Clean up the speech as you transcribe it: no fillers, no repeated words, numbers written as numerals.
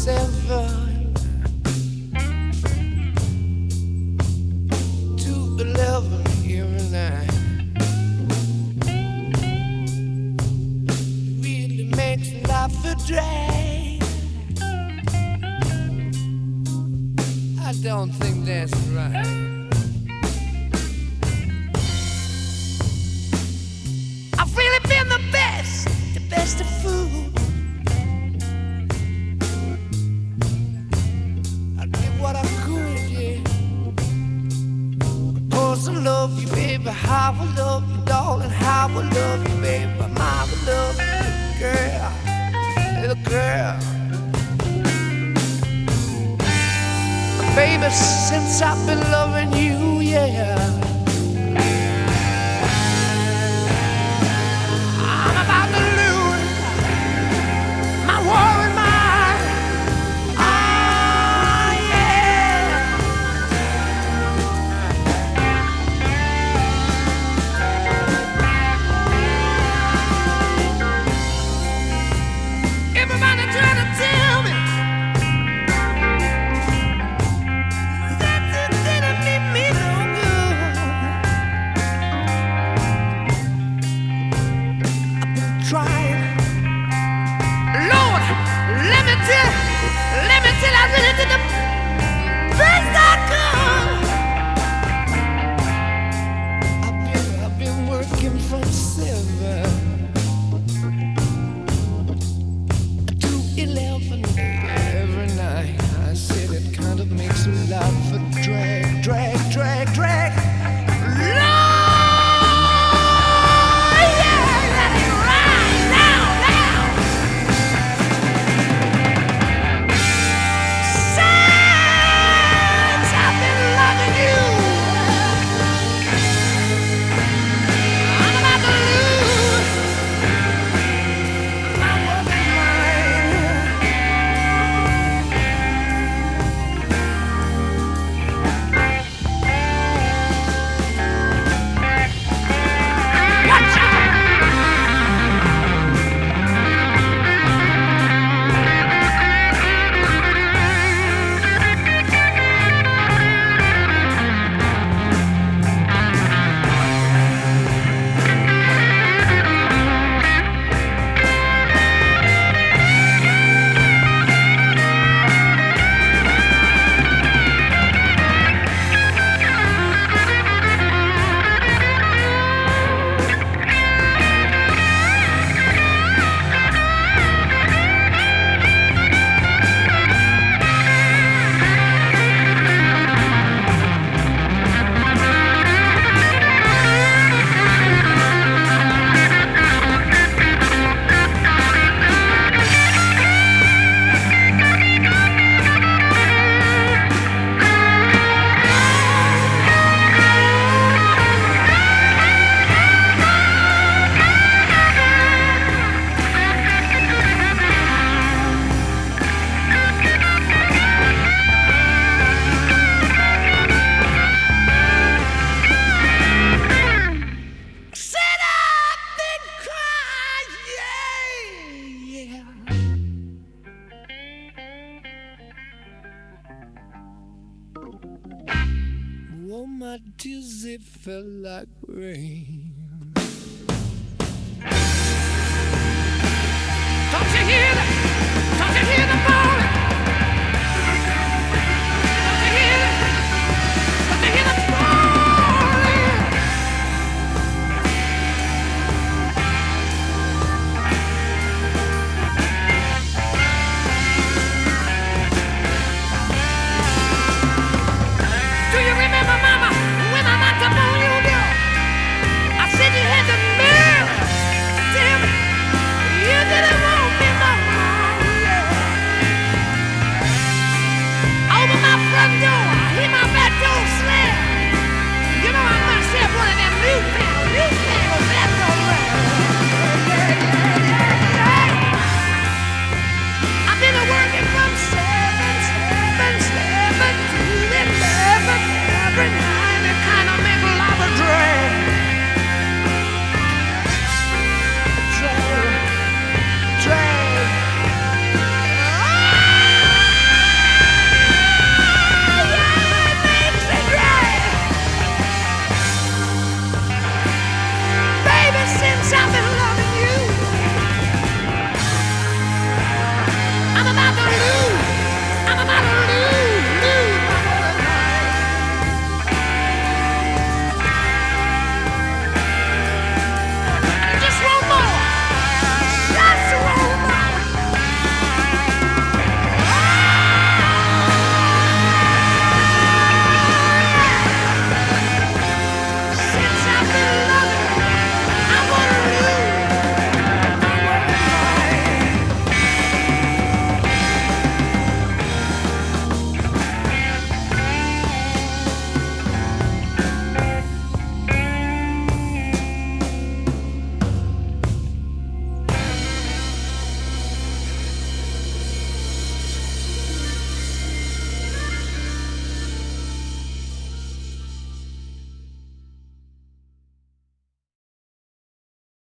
7 to 11 every night. Really makes life a drag. I don't think that's right. I've really been the best of food. I did what I could, yeah. Of course I love you, baby. How I love you, darling. How I love you, baby. How I love you, girl, little girl. Baby, since I've been loving you, yeah, I'm about to lose my worried mind. Ah, yeah. Everybody trying to tell me trying. Lord, let me tell I really did the best I could. I've been working from 7 to 11 every night. I said it kind of makes life a drag, drag, drag, drag. Lord! Oh, my tears, they fell like rain.